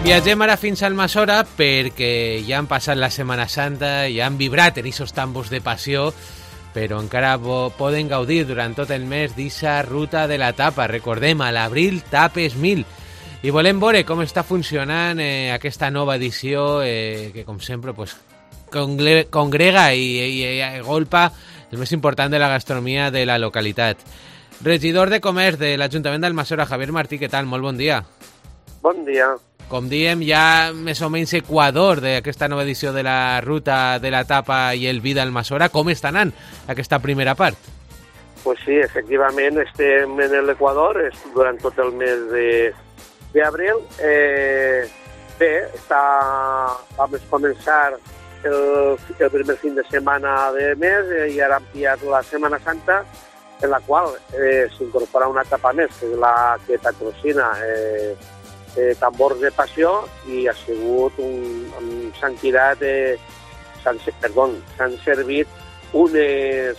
Viatgem ara fins al Almassora perquè ja han passat la Setmana Santa, ja han vibrat en aquests tambors de passió, però encara poden gaudir durant tot el mes d'eixa ruta de la tapa. Recordem, a l'abril Tapes 1000. I volem veure com està funcionant aquesta nova edició que, com sempre, pues, congrega i agolpa el més important de la gastronomia de la localitat. Regidor de Comerç de l'Ajuntament d'Almassora, Javier Martí, què tal? Molt bon dia. Bon dia. Com diem, ja més o menys equador d'aquesta nova edició de la ruta de la tapa i el vi d'Almassora. Com està anant aquesta primera part? Pues sí, efectivament, estem en l'Equador durant tot el mes d'abril. Bé, vam començar el primer fin de setmana de mes i ara hem pillat la Setmana Santa, en la qual s'incorpora una etapa més, que és la que patrocina Tambors de Passió, i ha sigut s'han servit unes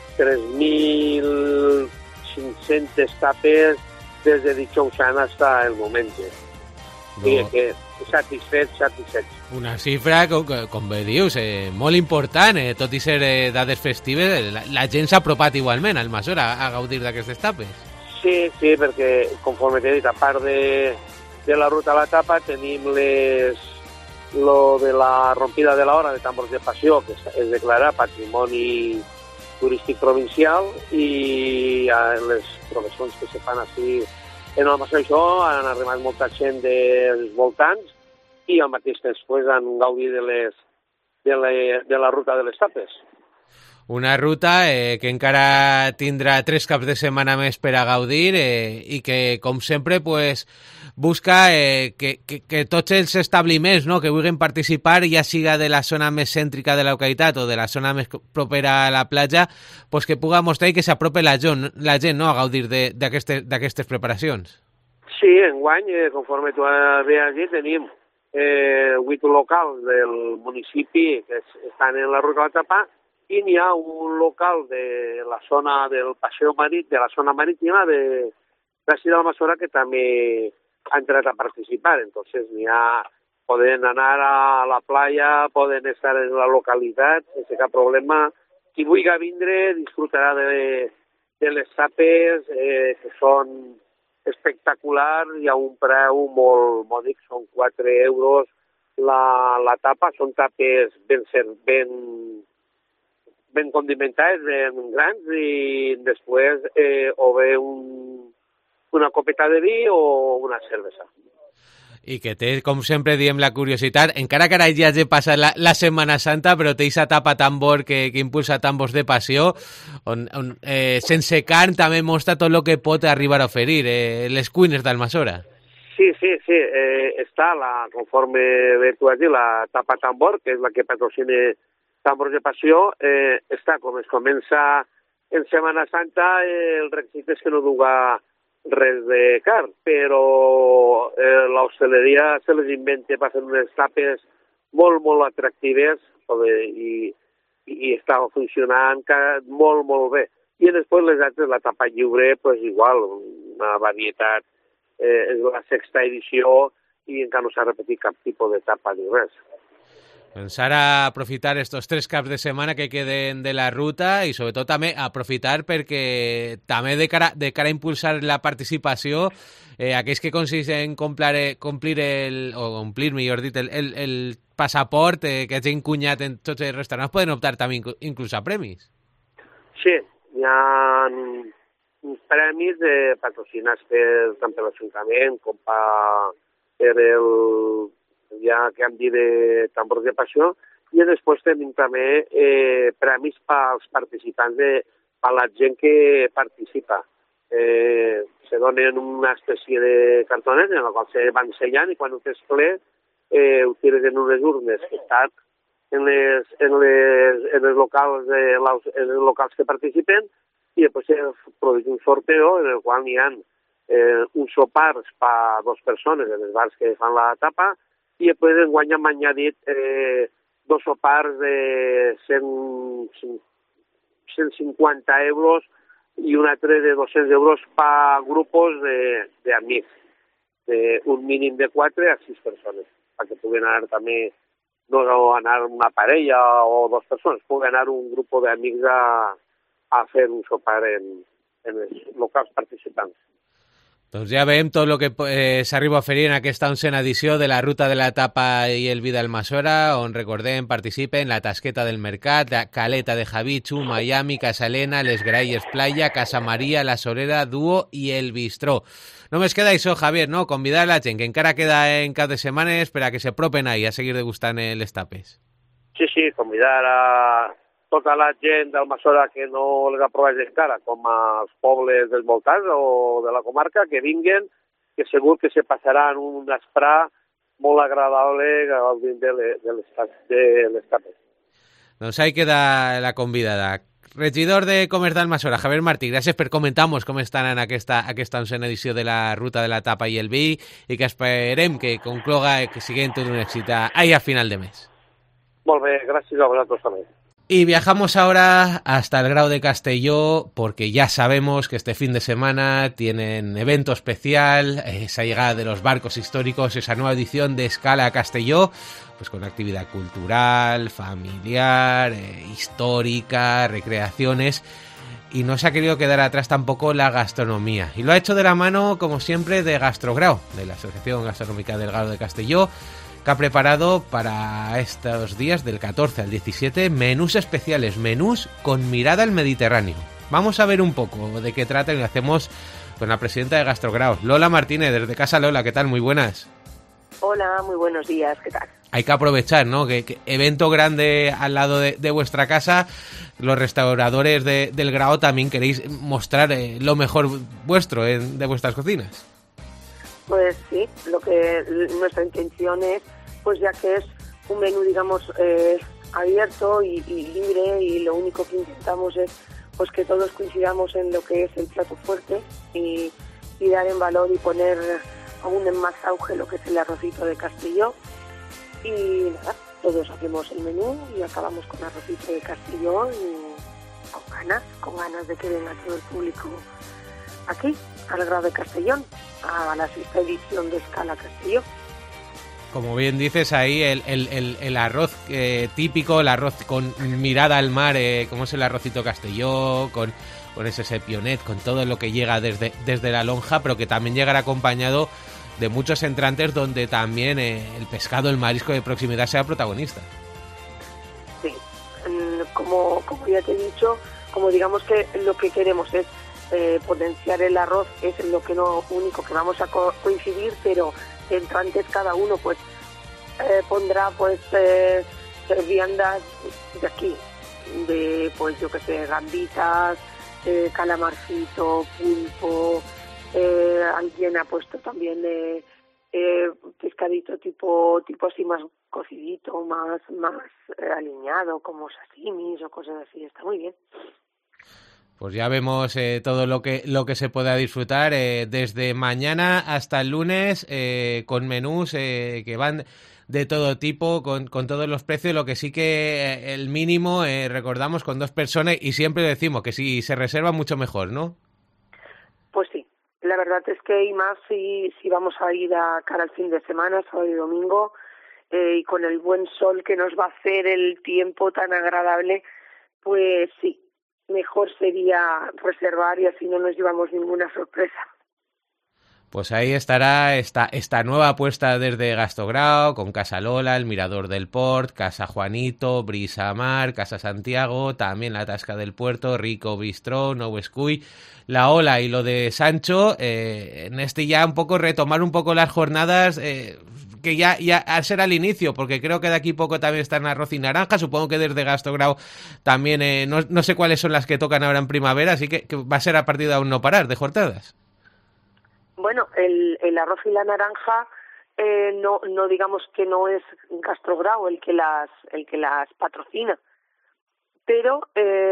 3.500 tapes des de dijous fins al moment. I que satisfets. Una xifra, com bé dius, molt important, tot i ser dades festives, la gent s'ha apropat igualment al Almassora a gaudir d'aquestes tapes. Sí, perquè, conforme t'he dit, a part de la ruta a la tapa, tenim lo de la rompida de l'hora de Tambors de Passió, que es declara Patrimoni Turístic Provincial, i les professions que se fan així en Almassora. Això han arribat molta gent dels voltants i al mateix temps han gaudit de la ruta de les tapes. Una ruta que encara tindrà 3 caps de setmana més per a gaudir i que, com sempre, pues, busca que tots els establiments, no, que vulguin participar, ja siga de la zona més cèntrica de la localitat o de la zona més propera a la platja, pues, que puga mostrar i que s'apropi la gent, no, a gaudir d'aquestes preparacions. Sí, enguany, conforme tu havies dit, tenim 8 locals del municipi que estan en la ruta de la tapa, i n'hi ha un local de la zona del passeig marítim, de la zona marítima de l'ací de l'Almassora, que també ha entrat a participar. Entonces poden anar a la playa, poden estar en la localitat sense cap problema. Qui vulgui vindre disfrutarà de les tapes, que són espectaculars, i a un preu molt mòdic, són 4 euros la tapa. Són tapes ben condimentades, ben grans, i després o bé una copeta de vi o una cervesa. I que té, com sempre diem, la curiositat, encara que ara ja hagi passat la Setmana Santa, però té aquesta tapa tambor que impulsa Tambors de Passió, on sense carn també mostra tot el que pot arribar a oferir les cuines d'Almassora. Sí, està, conforme tu has dit, la tapa tambor, que és la que patrocina Tambors de Passió, està, com es comença en Setmana Santa, el requisit és que no duga res de carn, però l'hostaleria se les inventa per fer unes tapes molt, molt atractives i està funcionant molt, molt bé. I després les altres, la tapa lliure, pues igual, una varietat, és la 6ª edició i encara no s'ha repetit cap tipus de tapa ni res. Doncs ara aprofitar estos 3 caps de setmana que queden de la ruta i sobretot també aprofitar perquè també de cara a impulsar la participació, aquells que consiguen omplir el passaport que hagin encunyat en tots els restaurants poden optar també inclús a premis. Sí, hi ha uns premis patrocinats tant per l'Ajuntament com per ja que hem dit de Tambors de Passió, i després tenim també premis pels participants, per la gent que participa. Se donen una espècie de cartonet en la qual se van sellant i quan ho tens ple ho tires en unes urnes que estan en els locals que participen, i després se produeix un sorteo en el qual hi ha uns sopars per a 2 persones en els bars que fan la tapa, i després enguany hem añadit 2 sopars de 150 euros i un altre de 200 euros per grups d'amics. un mínim de 4 a 6 persones, perquè puguen anar també, no anar una parella o 2 persones, puguen anar un grup d'amics a fer un sopar en els locals participants. Doncs ja veiem tot el que s'arriba a oferir en aquesta 11a edició de la Ruta de la Tapa i el Vi d'Almassora, on recordem participen la Tasqueta del Mercat, la Caleta de Javitxu, Miami, Casa Elena, Les Graelles Playa, Casa Maria, La Sorera, Duo i el Bistró. Només queda això, Javier, no? Convidar a la gent que encara queda en cap de setmanes per a que se propen ahí a seguir degustant les tapes. Sí, convidar a tota la gent d'Almassora que no les ha provat encara, com als pobles dels voltants o de la comarca, que vinguen, que segur que se passaran un esprà molt agradable gaudint de les tapes. Doncs ahí queda la convidada. Regidor de Comerç d'Almassora, Javier Martí, gràcies per comentar-nos com estan en aquesta 11a edició de la Ruta de la Tapa i el Vi i que esperem que concloga i que siguin tot un èxit ahí a final de mes. Molt bé, gràcies a vosaltres també. Y viajamos ahora hasta el Grao de Castelló porque ya sabemos que este fin de semana tienen evento especial, esa llegada de los barcos históricos, esa nueva edición de Escala Castelló, pues con actividad cultural, familiar, histórica, recreaciones, y no se ha querido quedar atrás tampoco la gastronomía. Y lo ha hecho de la mano, como siempre, de Gastrograo, de la Asociación Gastronómica del Grao de Castelló, que ha preparado para estos días del 14 al 17 menús especiales, menús con mirada al Mediterráneo. Vamos a ver un poco de qué trata y lo hacemos con la presidenta de Gastrograo, Lola Martínez, desde Casa Lola. ¿Qué tal? Muy buenas. Hola, muy buenos días, ¿qué tal? Hay que aprovechar, ¿no? Que evento grande al lado de vuestra casa, los restauradores del Grao también queréis mostrar lo mejor vuestro de vuestras cocinas. Pues sí, nuestra intención es, pues ya que es un menú, digamos, abierto y libre, y lo único que intentamos es pues que todos coincidamos en lo que es el plato fuerte y dar en valor y poner aún en más auge lo que es el arrocito de Castelló. Y nada, todos hacemos el menú y acabamos con arrocito de Castelló y con ganas de que venga todo el público aquí, al Grao de Castellón, a la 6ª edición de Escala Castelló. Como bien dices ahí, el arroz típico, el arroz con mirada al mar, como es el arrocito Castelló, con ese sepionet, con todo lo que llega desde la lonja, pero que también llegará acompañado de muchos entrantes donde también el pescado, el marisco de proximidad sea protagonista. Sí, como ya te he dicho, como digamos que lo que queremos es potenciar el arroz, es lo que único que vamos a coincidir, pero entrantes cada uno pues pondrá pues viandas de aquí, de pues yo que sé, gambitas, calamarcito, pulpo, alguien ha puesto también pescadito tipo así más cocidito, más aliñado, como sashimis o cosas así. Está muy bien. Pues ya vemos todo lo que se pueda disfrutar desde mañana hasta el lunes, con menús que van de todo tipo, con todos los precios. Lo que sí que el mínimo, recordamos, con 2 personas, y siempre decimos que si se reserva mucho mejor, ¿no? Pues sí, la verdad es que y más si vamos a ir a cara al fin de semana, sábado y domingo, y con el buen sol que nos va a hacer, el tiempo tan agradable, pues sí, mejor sería reservar y así no nos llevamos ninguna sorpresa. Pues ahí estará esta nueva apuesta desde Gastrograo, con Casa Lola, el Mirador del Port, Casa Juanito, Brisa Mar, Casa Santiago, también la Tasca del Puerto, Rico Bistró, Nou Escull, La Ola y lo de Sancho. En ya un poco retomar un poco las jornadas que ya al ser al inicio, porque creo que de aquí poco también están Arroz y Naranja, supongo que desde Gastrograo también, no sé cuáles son las que tocan ahora en primavera, así que va a ser a partir de aún no parar de jornadas. Bueno, el arroz y la naranja no digamos que no es Gastrograo el que las patrocina, pero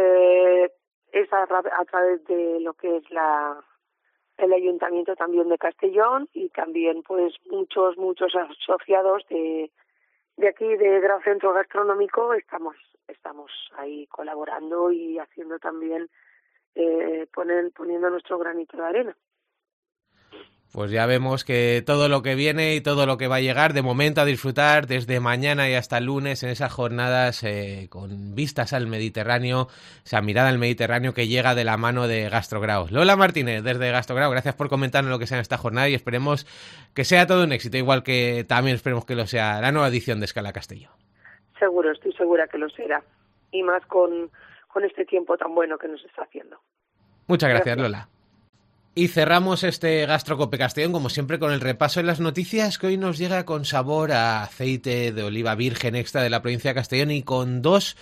es a través de lo que es el Ayuntamiento también de Castellón, y también pues muchos asociados de aquí de Grao Centro Gastronómico estamos ahí colaborando y haciendo también poniendo nuestro granito de arena. Pues ya vemos que todo lo que viene y todo lo que va a llegar, de momento a disfrutar desde mañana y hasta el lunes en esas jornadas con vistas al Mediterráneo, esa mirada al Mediterráneo que llega de la mano de Gastrograo. Lola Martínez, desde Gastrograo, gracias por comentarnos lo que sea en esta jornada y esperemos que sea todo un éxito, igual que también esperemos que lo sea la nueva edición de Escala Castelló. Seguro, estoy segura que lo será, y más con este tiempo tan bueno que nos está haciendo. Muchas gracias, Lola. Y cerramos este Gastrocope Castellón, como siempre, con el repaso de las noticias que hoy nos llega con sabor a aceite de oliva virgen extra de la provincia de Castellón y con dos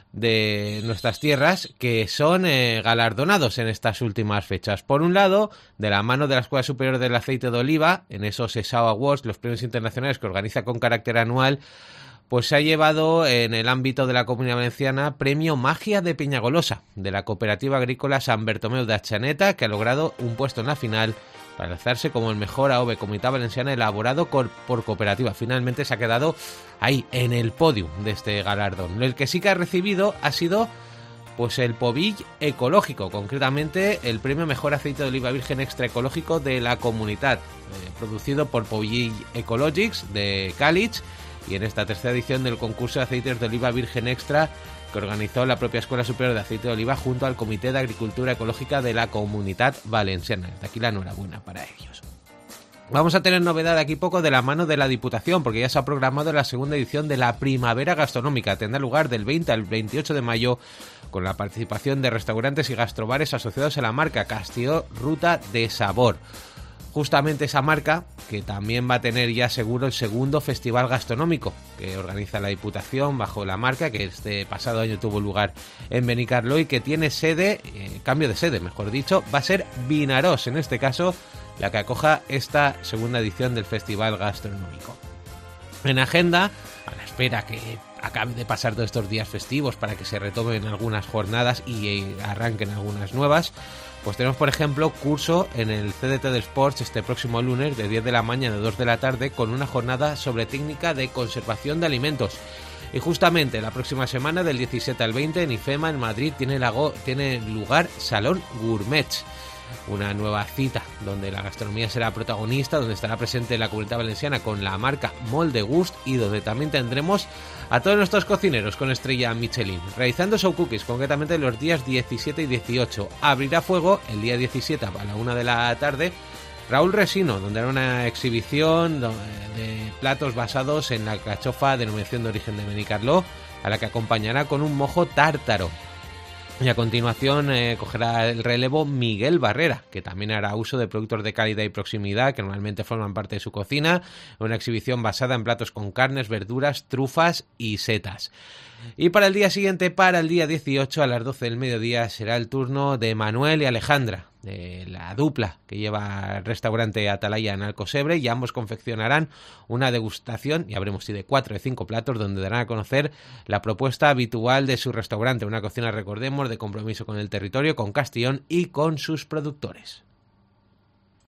de nuestras tierras que son galardonados en estas últimas fechas. Por un lado, de la mano de la Escuela Superior del Aceite de Oliva, en esos ESAO Awards, los premios internacionales que organiza con carácter anual, pues se ha llevado en el ámbito de la Comunidad Valenciana Premio Magia de Peñagolosa, de la Cooperativa Agrícola San Bertomeu de Atxaneta, que ha logrado un puesto en la final para alzarse como el mejor AOVE Comunidad Valenciana elaborado por cooperativa. Finalmente se ha quedado ahí, en el podio de este galardón. El que sí que ha recibido ha sido pues el Povill Ecológico, concretamente el premio Mejor Aceite de Oliva Virgen Extra Ecológico de la Comunidad, producido por Povill Ecologics de Càlig, y en esta tercera edición del concurso de aceites de oliva virgen extra que organizó la propia Escuela Superior de Aceite de Oliva junto al Comité de Agricultura Ecológica de la Comunidad Valenciana. Desde aquí la enhorabuena para ellos. Vamos a tener novedad aquí poco de la mano de la Diputación, porque ya se ha programado la segunda edición de la Primavera Gastronómica. Tendrá lugar del 20 al 28 de mayo con la participación de restaurantes y gastrobares asociados a la marca Castelló Ruta de Sabor. Justamente esa marca, que también va a tener ya seguro el segundo festival gastronómico que organiza la Diputación bajo la marca, que este pasado año tuvo lugar en Benicarló y que tiene sede, cambio de sede mejor dicho, va a ser Vinarós, en este caso, la que acoja esta segunda edición del festival gastronómico. En agenda, a la espera que acaben de pasar todos estos días festivos para que se retomen algunas jornadas y arranquen algunas nuevas, pues tenemos, por ejemplo, curso en el CDT de Sports este próximo lunes de 10 de la mañana a 2 de la tarde con una jornada sobre técnica de conservación de alimentos. Y justamente la próxima semana, del 17 al 20, en IFEMA, en Madrid, tiene lugar Salón Gourmet, una nueva cita donde la gastronomía será protagonista, donde estará presente la Comunidad Valenciana con la marca Moldegust y donde también tendremos a todos nuestros cocineros con estrella Michelin realizando show cookies, concretamente los días 17 y 18. Abrirá fuego el día 17 a la 1 de la tarde Raúl Resino, donde hará una exhibición de platos basados en la alcachofa, denominación de origen de Benicarló, a la que acompañará con un mojo tártaro. Y a continuación cogerá el relevo Miguel Barrera, que también hará uso de productos de calidad y proximidad que normalmente forman parte de su cocina, una exhibición basada en platos con carnes, verduras, trufas y setas. Y para el día siguiente, para el día 18, a las 12 del mediodía, será el turno de Manuel y Alejandra, de la dupla que lleva el restaurante Atalaya en Alcosebre, y ambos confeccionarán una degustación, y habremos si de 4 o 5 platos, donde darán a conocer la propuesta habitual de su restaurante, una cocina, recordemos, de compromiso con el territorio, con Castellón y con sus productores.